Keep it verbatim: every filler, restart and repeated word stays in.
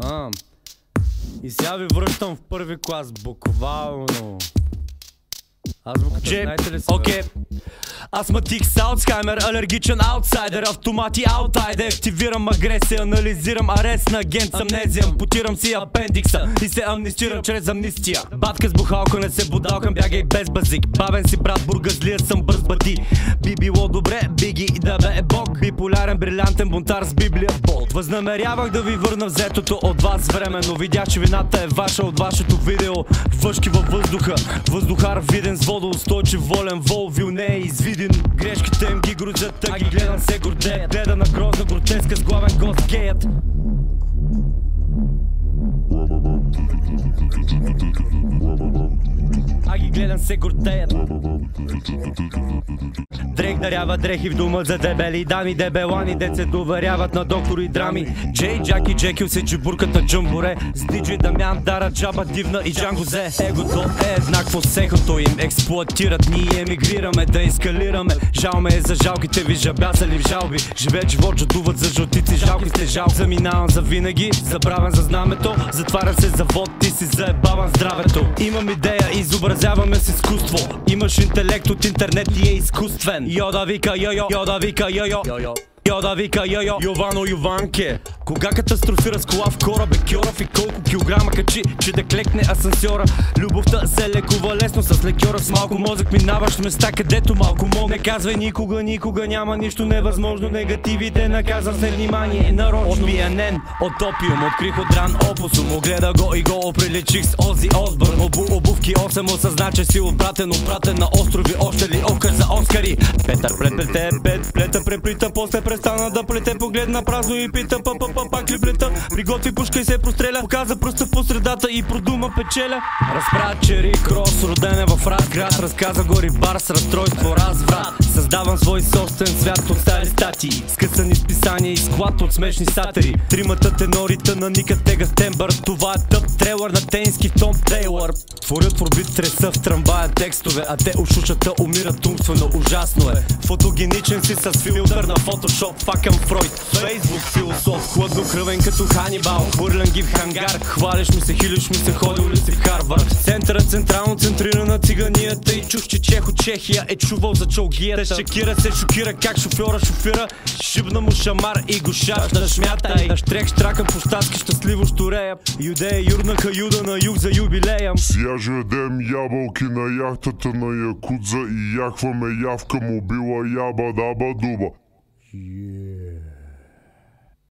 А, и сега ви връщам в първи клас, буквално. Азбуката, знаете ли се? Окей. Астматик с Алцхаймер, алергичен аутсайдер, автомати аутайде. Активирам агресия, анализирам арест на агент с амнезия. Ампутирам си апендикса и се амнистирам чрез амнистия. Батка с бухалка, не се будалкам, бягай без базик. Бавен си брат, бургазлия съм бърз бъди. Би било добре, биги да бе е бог. Биполярен, брилянтен бунтар с библия болт. Възнамерявах да ви върна взетото от вас време, но видях, че вината е ваша от вашето видео. Въшки във въздуха, въздухар виден с водоустойчив, волен вол, вилне е извиден. Грешките им ги грузят, та ги гледам се гордеят. Гледа на грозна гротеска с главен гост геят. А ги гледам се гордеят. Дрейк дарява дрехи в дома за дебели дами, дебелани деца доверяват на доктори драми. Джей, Джаки, Джекил се джибуркат на джамбуре. С диджей Дамян, Дара, Джаба, Дивна и Джанго Зе. Егото е еднакво с ехото им експлоатират. Ние емигрираме да ескалираме. Жал ме е за жалките ви жабясали в жалби. Живеят живот, жадуват за жълтици, жалки сте жал. Заминавам за винаги, забравен за знамето. Затварям се завод, ти си заебаван здравето. Имам идея, изобразяваме с изкуство. Имаш интелект от интернет и е изкуствен. Йода вика йо-йо, Йода вика йо-йо, Йода вика йо-йо, Йовано Йованке. Кога катастрофира с кола в кораба, Кьоров и колко килограма качи, че да клекне асансьора. Любовта се лекува лесно с лекьора. С малко мозък минаваш места, където малко мога. Не казвай никога, никога няма нищо невъзможно. Негативите наказвам с невнимание нарочно. От пиянен, от опиум, открих от ран опусум. Огледа го и го оприличих с Ози Осбърн. Обу обувки осем, осъзна, че си отбратен, отпратен на острови. Още ли окър за Оскари? Петър плет плете, пет плета преплита, после престана да плете, погледна празно и пита па па па пак ли плета. Приготви пушка и се простреля, показа пръста по средата и продума печеля. Разправя Чери Крос, роден е в Разград. Разказа го рибар с разстройство разврат. Създавам свой собствен свят от стари статии, скъсани списания и склад от смешни сатири. Тримата тенорите на Ника тега с тембър. Това е тъп трейлър на тенски в Том Тейлър. Творят творби треса в трамвая текстове, а те ушушата умират умствено, ужасно е. Фотогеничен си с филтър на фотошоп, факъм Фройд. Фейсбук философ, хладнокръвен като Ханибал. Хвърлям ги в хангар, хвалиш ми се, хилиш ми се, ходил ли си в Харвард. Центъра централно центрирана циганията и чух, че Чехо Чехия е чувал за чолгията. Шекира се шокира как шофьора шофира, шибна му шамар и го шапна шмятай. На штрек штракам по щатски щастливо щурея. Юдея юрнаха юда на юг за юбилея. Свяже ядем ябълки на яхтата на Якудза и яхваме явка мобила яба даба дуба. Yeah.